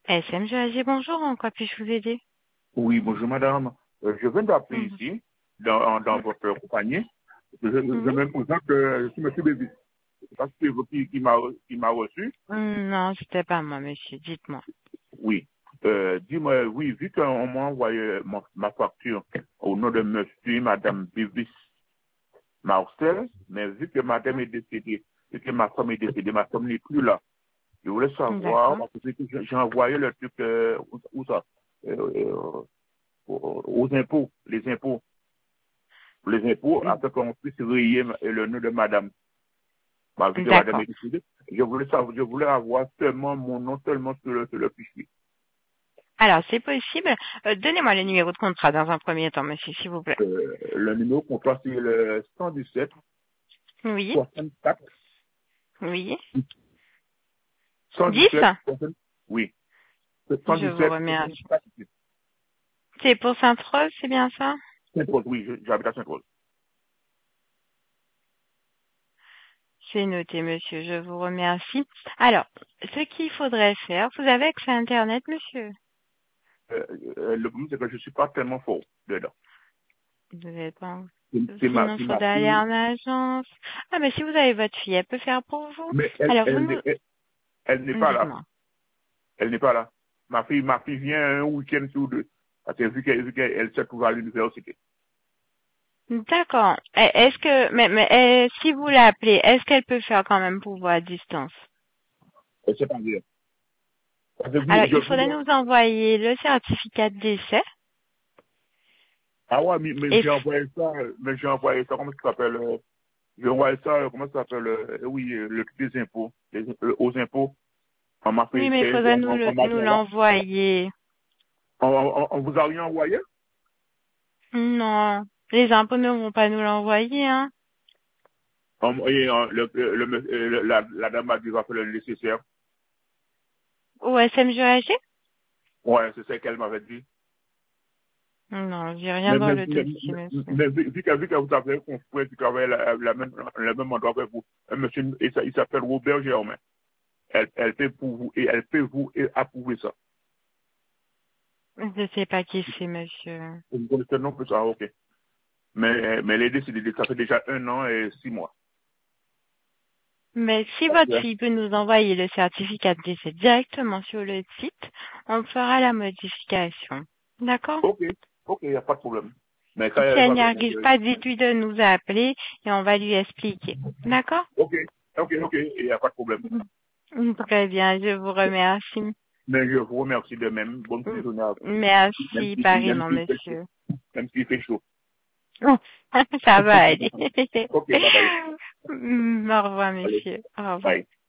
SMGAG, bonjour, en quoi puis-je vous aider? Oui, bonjour madame. Je viens d'appeler Mhm. ici, dans votre compagnie. Je Mhm. me présente, je suis monsieur Bévis. C'est pas si c'est vous qui m'a reçu. Non, c'était pas moi, monsieur, dites-moi. Oui. Dis-moi, oui, vu qu'on m'a envoyé ma facture au nom de monsieur et madame Bévis Marcel, mais vu que madame est décédée, vu que ma femme est décédée, ma femme n'est plus là. Je voulais savoir, D'accord. parce que j'ai envoyé le truc, où ça? Aux impôts, les impôts afin qu'on puisse rayer le nom de madame. Ma vie de madame D'accord. est décédée. Je voulais savoir, je voulais avoir seulement mon nom seulement sur le fichier. Alors, c'est possible. Donnez-moi le numéro de contrat dans un premier temps, monsieur, s'il vous plaît. Le numéro contrat c'est le 117 Oui. 64 Oui. 10. 117 60, oui, Je vous 117 remercie. 64. C'est pour Sainte-Rose, c'est bien ça? Saint-Paul, oui, j'habite à Saint-Paul. C'est noté, monsieur, je vous remercie. Alors, ce qu'il faudrait faire, vous avez accès à Internet, monsieur? Le problème c'est que je suis pas tellement fort dedans. Vous êtes pas... C'est Sinon, il ma faudrait aller fille, en agence. Ah, mais si vous avez votre fille, elle peut faire pour vous. mais Alors, vous nous... elle n'est pas là. Dites-moi. Elle n'est pas là. Ma fille vient un week-end sur deux. Parce que vu qu'elle se trouve à l'université. D'accord. Est-ce que, si vous l'appelez, est-ce qu'elle peut faire quand même pour vous à distance? Elle sait pas dire. Parce que Alors, je il faudrait voulais, nous envoyer le certificat de décès. ah ouais, mais Et j'ai envoyé ça, comment ça s'appelle, j'ai envoyé ça, comment ça s'appelle, oui, le truc des impôts, aux impôts. On m'a oui, fait, mais il faudrait on m'a nous fait là. l'envoyer. On vous a rien envoyé? Non, les impôts ne vont pas nous l'envoyer, hein. Et, la dame m'a dit, va faire le nécessaire. Au SMGAG? Ouais, c'est ça qu'elle m'avait dit. Non, j'ai rien Mais, dans mais, le mais, dossier, monsieur. mais vu que vous avez confrère qui travaille le même endroit avec vous, un monsieur, il s'appelle Robert Germain. Elle fait pour vous et elle peut vous approuver ça. Je sais pas qui c'est, monsieur. Vous connaissez le nom plus ça, ok. Mais l'aider, ça fait déjà 1 an et 6 mois. Mais si votre Ok, fille peut nous envoyer le certificat de décès directement sur le site, on fera la modification. D'accord? ok, il n'y a pas de problème. Mais quand Si elle elle va n'y venir, arrive pas, dites-lui de nous appeler et on va lui expliquer. D'accord? il n'y a pas de problème. Très bien, je vous remercie. Mais je vous remercie de même. Bonne petite journée à vous. Merci, Même pareillement, s'il fait chaud. monsieur. Même s'il fait chaud. Ça va aller. Ok, bye bye. Au revoir, Allez, monsieur. Au revoir. bye.